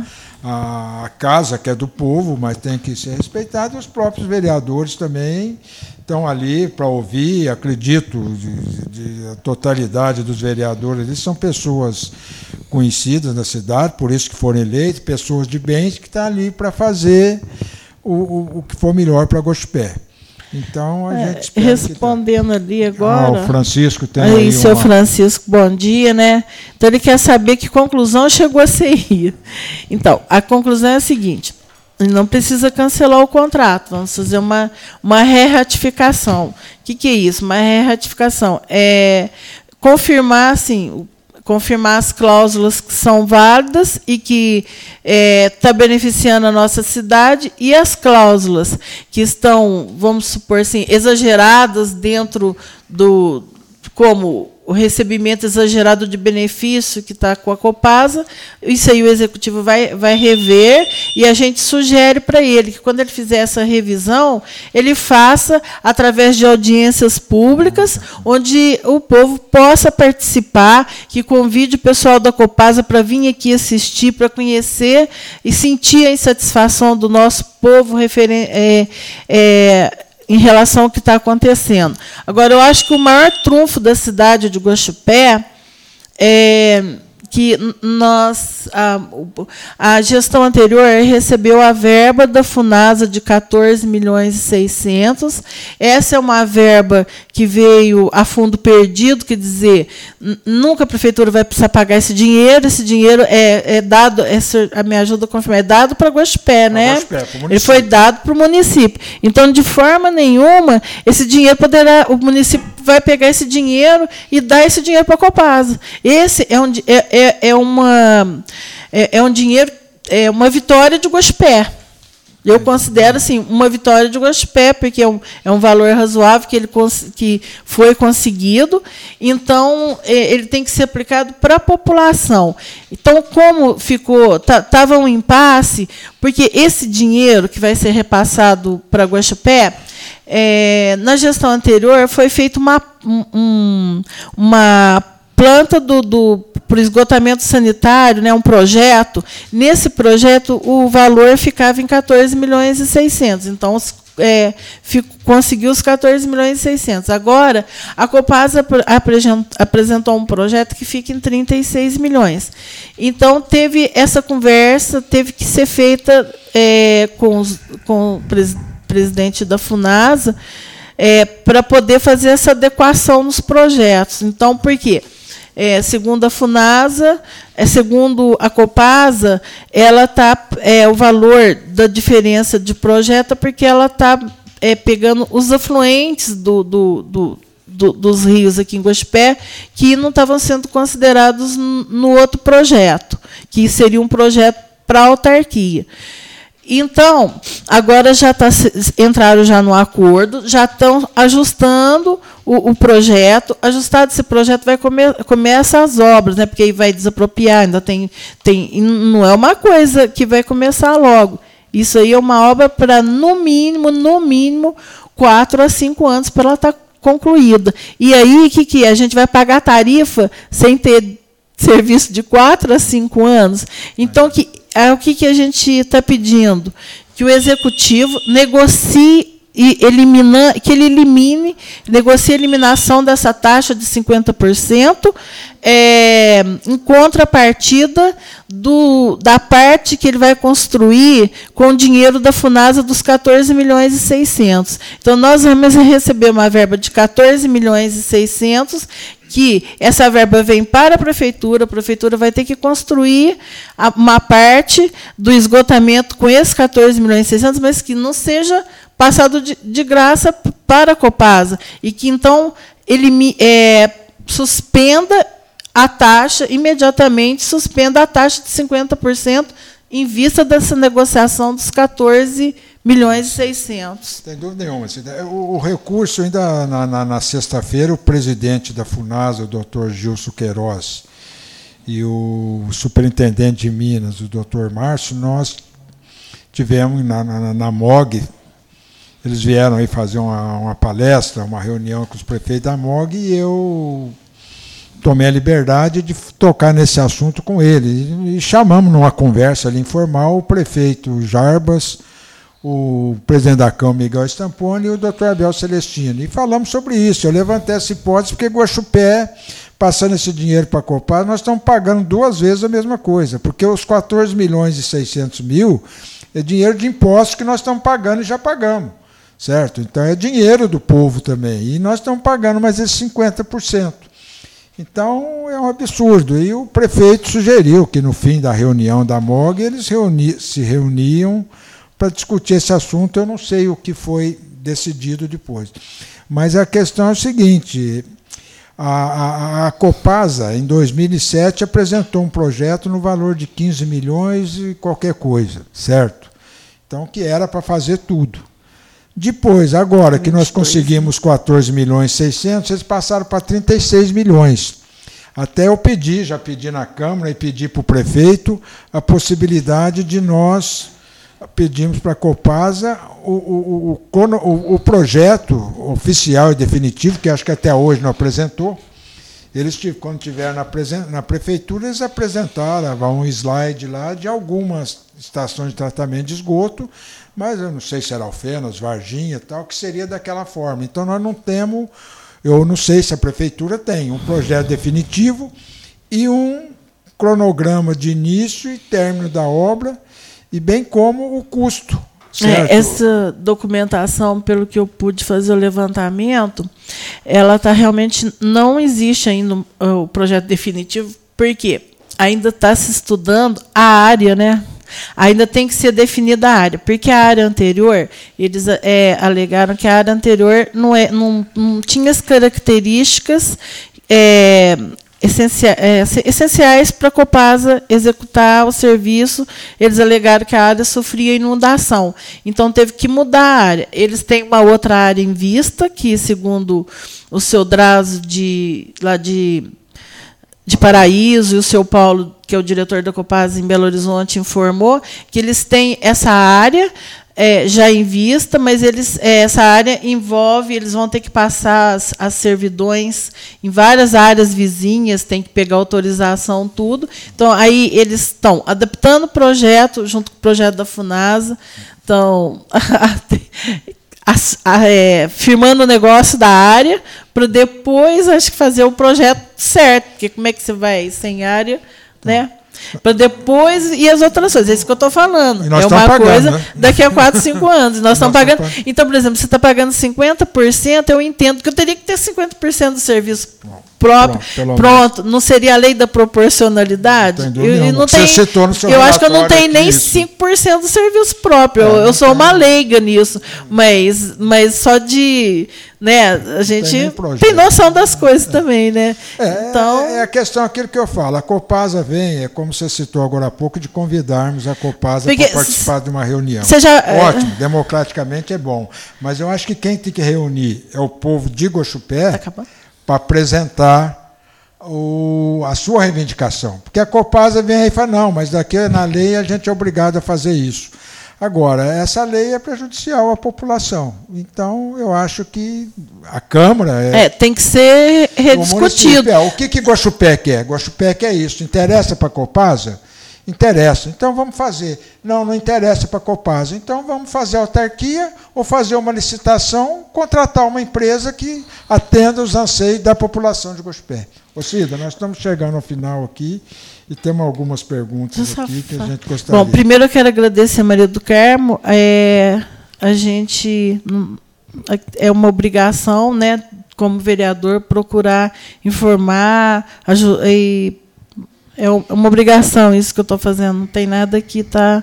a casa que é do povo, mas tem que ser respeitado. Os próprios vereadores também estão ali para ouvir. Acredito a totalidade dos vereadores ali são pessoas conhecidas na cidade, por isso que foram eleitos, pessoas de bem que estão ali para fazer o que for melhor para Guaxupé. Então, a gente espera. Respondendo ali agora. O Francisco tem aí. Seu Francisco, bom dia, né? Então, ele quer saber que conclusão chegou a ser. Então, a conclusão é a seguinte: não precisa cancelar o contrato. Vamos fazer uma re-ratificação. O que é isso? Uma re-ratificação é confirmar, assim, confirmar as cláusulas que são válidas e que está beneficiando a nossa cidade, e as cláusulas que estão, vamos supor assim, exageradas dentro do, como o recebimento exagerado de benefício que está com a Copasa, isso aí o executivo vai rever, e a gente sugere para ele que, quando ele fizer essa revisão, ele faça através de audiências públicas, onde o povo possa participar, que convide o pessoal da Copasa para vir aqui assistir, para conhecer e sentir a insatisfação do nosso povo em relação ao que está acontecendo. Agora, eu acho que o maior trunfo da cidade de Guaxupé é que a gestão anterior recebeu a verba da Funasa de 14.600.000. Essa é uma verba que veio a fundo perdido, quer dizer, nunca a prefeitura vai precisar pagar esse dinheiro é dado, me ajuda a confirmar, é dado para Guaxupé, né? Ele foi dado para o município. Então, de forma nenhuma, esse dinheiro o município vai pegar esse dinheiro e dar esse dinheiro para a Copasa. Esse é um dinheiro, uma vitória de Guaxupé. Eu considero, assim, uma vitória de Guaxupé, porque é um valor razoável que foi conseguido. Então, ele tem que ser aplicado para a população. Então, como estava um impasse, porque esse dinheiro que vai ser repassado para Guaxupé, na gestão anterior foi feita uma planta para o esgotamento sanitário, né, um projeto. Nesse projeto, o valor ficava em 14.600.000. Então, conseguiu os 14.600.000. Agora, a Copasa apresentou um projeto que fica em 36 milhões. Então, teve essa conversa, teve que ser feita com o presidente da Funasa, para poder fazer essa adequação nos projetos. Então, por quê? Segundo a Funasa, segundo a Copasa, o valor da diferença de projeto, porque ela está pegando os afluentes dos rios aqui em Guaxupé, que não estavam sendo considerados no outro projeto, que seria um projeto para a autarquia. Então, agora entraram já no acordo, já estão ajustando o projeto. Ajustado esse projeto, começa as obras, né? Porque aí vai desapropriar, ainda não é uma coisa que vai começar logo. Isso aí é uma obra para, no mínimo, 4 a 5 anos para ela estar concluída. E aí, o que é? A gente vai pagar tarifa sem ter serviço de 4 a 5 anos? Então, o que a gente está pedindo? Que o executivo negocie negocie a eliminação dessa taxa de 50%, em contrapartida da parte que ele vai construir com o dinheiro da Funasa dos 14.600.000. Então, nós vamos receber uma verba de 14.600.000, que essa verba vem para a prefeitura vai ter que construir uma parte do esgotamento com esses 14.600.000, mas que não seja passado de graça para a Copasa, e que, então, ele suspenda a taxa, imediatamente suspenda a taxa de 50% em vista dessa negociação dos 14.600.000. Sem dúvida nenhuma. O recurso, ainda na sexta-feira, o presidente da Funasa, o doutor Gilson Queiroz, e o superintendente de Minas, o doutor Márcio, nós tivemos na MOG. Eles vieram aí fazer uma palestra, uma reunião com os prefeitos da MOG, e eu tomei a liberdade de tocar nesse assunto com ele. E chamamos numa conversa ali informal o prefeito Jarbas, o presidente da Câmara, Miguel Stamponi, e o doutor Abel Celestino. E falamos sobre isso. Eu levantei essa hipótese porque Guaxupé, passando esse dinheiro para a Copasa, nós estamos pagando 2 vezes a mesma coisa, porque os 14.600.000 é dinheiro de impostos que nós estamos pagando e já pagamos. Certo? Então, é dinheiro do povo também. E nós estamos pagando mais esses 50%. Então, é um absurdo. E o prefeito sugeriu que, no fim da reunião da MOG, eles se reuniam para discutir esse assunto. Eu não sei o que foi decidido depois. Mas a questão é o seguinte, a Copasa, em 2007, apresentou um projeto no valor de 15 milhões e qualquer coisa, certo? Então, que era para fazer tudo. Depois, agora que nós conseguimos 14 milhões e 600, eles passaram para 36 milhões. Até eu já pedi na Câmara e pedi para o prefeito a possibilidade de nós pedimos para a Copasa o projeto oficial e definitivo, que acho que até hoje não apresentou. Eles, quando estiveram na prefeitura, eles apresentaram um slide lá de algumas estações de tratamento de esgoto, mas eu não sei se era Alfenas, Varginha e tal, que seria daquela forma. Então, nós não temos... Eu não sei se a prefeitura tem um projeto definitivo e um cronograma de início e término da obra, e bem como o custo. Essa documentação, pelo que eu pude fazer o levantamento, ela realmente não existe ainda o projeto definitivo, porque ainda está se estudando a área, né? Ainda tem que ser definida a área, porque a área anterior, eles alegaram que a área anterior não tinha as características essenciais para a Copasa executar o serviço. Eles alegaram que a área sofria inundação, então teve que mudar a área. Eles têm uma outra área em vista, que, segundo o seu Drazo lá de Paraíso, e o seu Paulo, que é o diretor da Copasa em Belo Horizonte, informou que eles têm essa área já em vista, mas essa área envolve, eles vão ter que passar as servidões em várias áreas vizinhas, tem que pegar autorização, tudo. Então, aí eles estão adaptando o projeto, junto com o projeto da FUNASA, estão firmando o negócio da área, para depois, acho que, fazer o projeto certo, porque como é que você vai sem área, né? Para depois e as outras coisas. É isso que eu estou falando. É uma pagando, coisa, né? Daqui a 4, 5 anos. Nós estamos pagando. Então, por exemplo, você está pagando 50%, eu entendo que eu teria que ter 50% do serviço próprio. Pronto. Não seria a lei da proporcionalidade? Eu acho que eu não tenho nem 5% do serviço próprio. Eu sou uma leiga nisso. Mas só de... Né, a gente tem noção das coisas também, né? Então, é a questão, aquilo que eu falo, a Copasa vem, como você citou agora há pouco, de convidarmos a Copasa para participar de uma reunião. Ótimo, democraticamente é bom, mas eu acho que quem tem que reunir é o povo de Guaxupé para apresentar a sua reivindicação. Porque a Copasa vem aí e fala, não, mas daqui na lei a gente é obrigado a fazer isso. Agora, essa lei é prejudicial à população. Então, eu acho que a Câmara... tem que ser rediscutido. O que Guaxupé quer? Guaxupé quer isso. Interessa para a Copasa? Interessa. Então, vamos fazer. Não interessa para a Copasa. Então, vamos fazer autarquia ou fazer uma licitação, contratar uma empresa que atenda os anseios da população de Guaxupé. Ô, Cida, nós estamos chegando ao final aqui. E temos algumas perguntas aqui que a gente gostaria. Bom, primeiro eu quero agradecer a Maria do Carmo. A gente é uma obrigação, né, como vereador, procurar informar, é uma obrigação isso que eu estou fazendo. Não tem nada que está...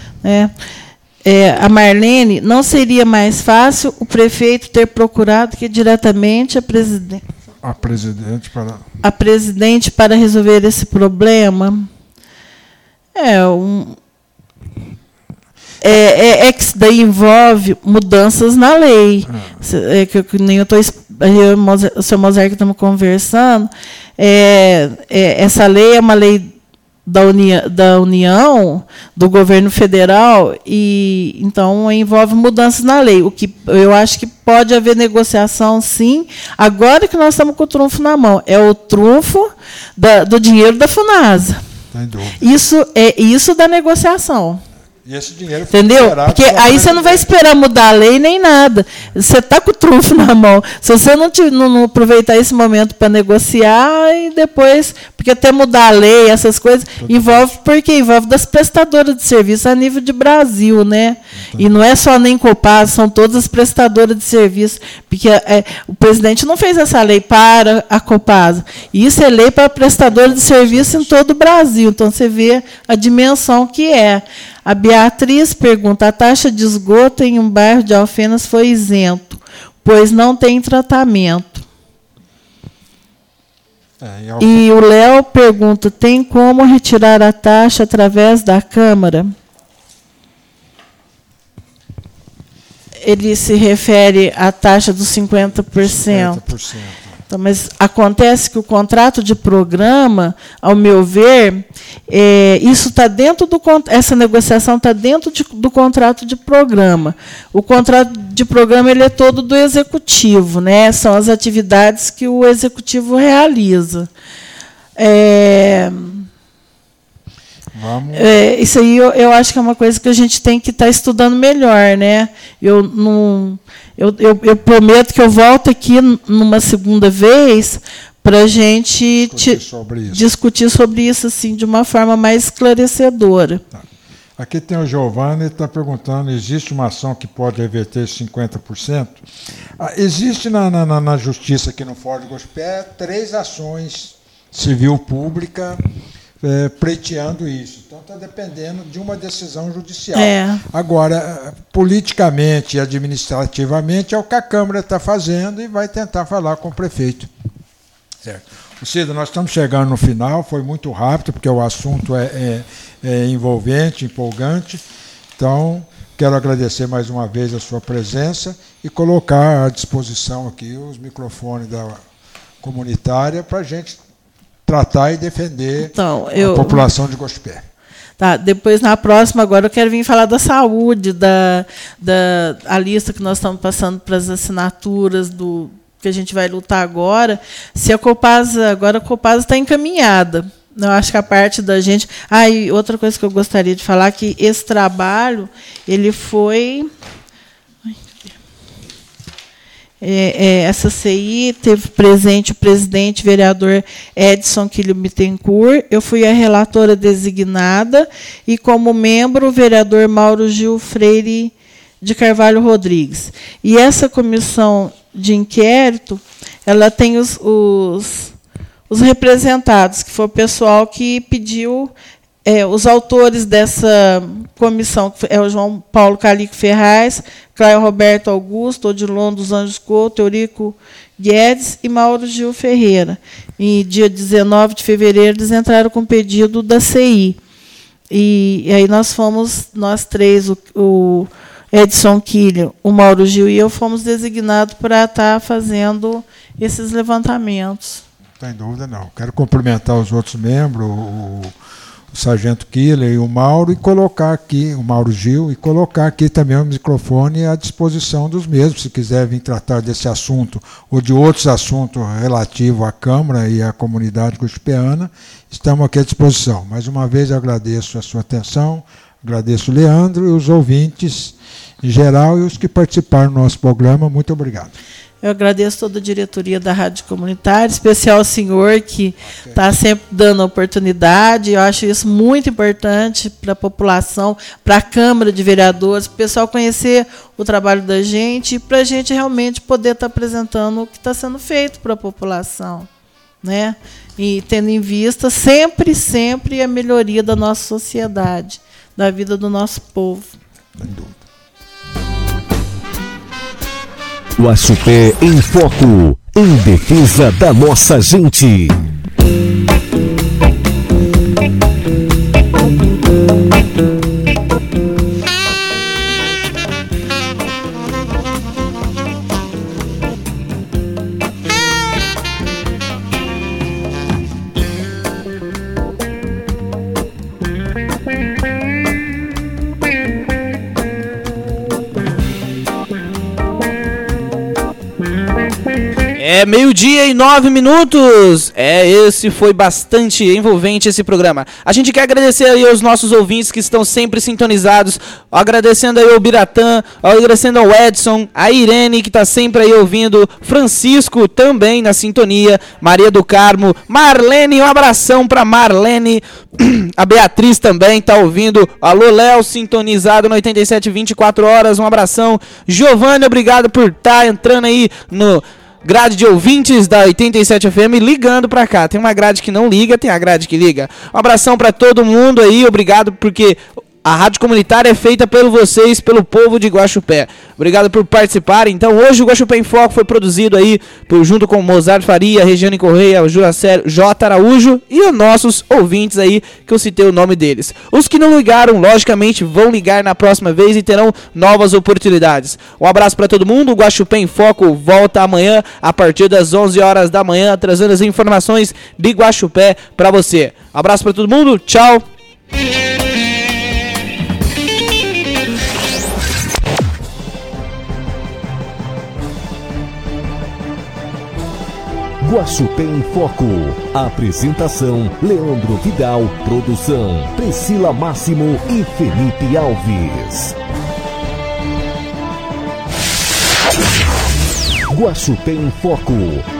A Marlene, não seria mais fácil o prefeito ter procurado que diretamente a presidente para resolver esse problema? Que isso daí envolve mudanças na lei. Que nem eu o seu Mozart que estamos conversando. Essa lei é uma lei da União, do governo federal, e então envolve mudanças na lei. O que eu acho que pode haver negociação, sim, agora que nós estamos com o trunfo na mão. É o trunfo do dinheiro da FUNASA. Isso da negociação. E esse dinheiro entendeu? Porque aí você não vai esperar mudar a lei nem nada. Você está com o trunfo na mão. Se você não aproveitar esse momento para negociar, e depois, porque até mudar a lei, essas coisas, envolve das prestadoras de serviço a nível de Brasil, né? E não é só nem Copasa, são todas as prestadoras de serviço, porque o presidente não fez essa lei para a Copasa. Isso é lei para prestadora de serviço em todo o Brasil. Então você vê a dimensão que é. A Beatriz pergunta: a taxa de esgoto em um bairro de Alfenas foi isento, pois não tem tratamento. E o Léo pergunta: tem como retirar a taxa através da Câmara? Ele se refere à taxa dos 50%. 50%. Então, mas acontece que o contrato de programa, ao meu ver, isso está dentro do essa negociação está dentro do contrato de programa. O contrato de programa ele é todo do executivo, né? São as atividades que o executivo realiza. Isso aí eu acho que é uma coisa que a gente tem que estar estudando melhor, né? Eu prometo que eu volto aqui numa segunda vez para a gente discutir sobre isso assim, de uma forma mais esclarecedora. Tá. Aqui tem o Giovanni, ele está perguntando: existe uma ação que pode reverter 50%? Existe na Justiça aqui no Fórum de Gospé 3 ações civil pública pleiteando isso. Então está dependendo de uma decisão judicial. Agora, politicamente e administrativamente, é o que a Câmara está fazendo e vai tentar falar com o prefeito. Certo. Cida, nós estamos chegando no final, foi muito rápido, porque o assunto é envolvente, empolgante. Então, quero agradecer mais uma vez a sua presença e colocar à disposição aqui os microfones da comunitária para a gente tratar e defender a população de Gospé. Tá, depois, na próxima, agora eu quero vir falar da saúde, a lista que nós estamos passando para as assinaturas que a gente vai lutar agora. Se a Copasa está encaminhada. Eu acho que a parte da gente... E outra coisa que eu gostaria de falar, que esse trabalho ele foi... essa CI teve presente o presidente vereador Edson Quilho Bittencourt, eu fui a relatora designada, e como membro o vereador Mauro Gil Freire de Carvalho Rodrigues. E essa comissão de inquérito, ela tem os representados, que foi o pessoal que pediu... os autores dessa comissão é o João Paulo Calico Ferraz, Cláudio Roberto Augusto, Odilon dos Anjos Couto, Eurico Guedes e Mauro Gil Ferreira. E dia 19 de fevereiro eles entraram com pedido da CI. E aí nós três, o Edson Quilho, o Mauro Gil e eu, fomos designados para estar fazendo esses levantamentos. Não tem dúvida, não. Quero cumprimentar os outros membros, o Sargento Killer e o Mauro, e colocar aqui, o Mauro Gil, e colocar aqui também o microfone à disposição dos mesmos, se quiser vir tratar desse assunto ou de outros assuntos relativos à Câmara e à comunidade cuspeana, estamos aqui à disposição. Mais uma vez eu agradeço a sua atenção, agradeço o Leandro e os ouvintes em geral e os que participaram do nosso programa. Muito obrigado. Eu agradeço toda a diretoria da Rádio Comunitária, especial ao senhor que está sempre dando oportunidade. Eu acho isso muito importante para a população, para a Câmara de Vereadores, para o pessoal conhecer o trabalho da gente e para a gente realmente poder estar apresentando o que está sendo feito para a população, né? E tendo em vista sempre a melhoria da nossa sociedade, da vida do nosso povo. Sem dúvida. Guaxupé em Foco, em defesa da nossa gente. Meio-dia e 9 minutos. Esse foi bastante envolvente esse programa. A gente quer agradecer aí aos nossos ouvintes que estão sempre sintonizados, agradecendo aí ao Biratã, agradecendo ao Edson, a Irene que está sempre aí ouvindo, Francisco também na sintonia, Maria do Carmo, Marlene, um abração para Marlene, a Beatriz também está ouvindo, alô Léo, sintonizado no 87 24 horas, um abração, Giovanni, obrigado por estar entrando aí no grade de ouvintes da 87 FM ligando pra cá. Tem uma grade que não liga, tem a grade que liga. Um abração pra todo mundo aí, obrigado porque A Rádio Comunitária é feita por vocês, pelo povo de Guaxupé. Obrigado por participarem. Então, hoje o Guaxupé em Foco foi produzido aí junto com Mozart Faria, Regiane Correia, o J. Araújo e os nossos ouvintes aí, que eu citei o nome deles. Os que não ligaram, logicamente, vão ligar na próxima vez e terão novas oportunidades. Um abraço para todo mundo. O Guaxupé em Foco volta amanhã a partir das 11 horas da manhã, trazendo as informações de Guaxupé para você. Abraço para todo mundo. Tchau. Guaxupé em Foco. Apresentação: Leandro Vidal. Produção: Priscila Máximo e Felipe Alves. Guaxupé em Foco.